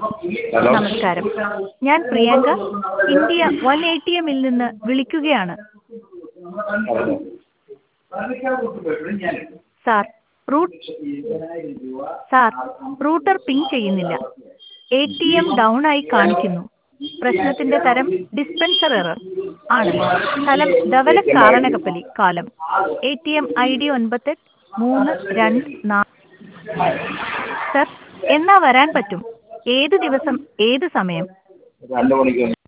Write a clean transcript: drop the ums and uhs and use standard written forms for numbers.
Hello. നമസ്കാരം. ഞാൻ Priyanka, India 180 ൽ നിന്ന് വിളിക്കുകയാണ്. പറഞ്ഞോ. സാർ, സാർ, റൂട്ടർ പിങ് ചെയ്യുന്നില്ല. ATM ഡൗൺ ആയി കാണിക്കുന്നു. പ്രശ്നത്തിന്റെ തരം ഡിസ്പെൻസർ എറർ ആണ്. സ്ഥലം ധവല കാരണകപ്പലി കാലം. ATM ID 983224. സർ, എന്നാ വരാൻ പറ്റും? ഏത് ദിവസം, ഏത് സമയം? 2 മണിക്ക്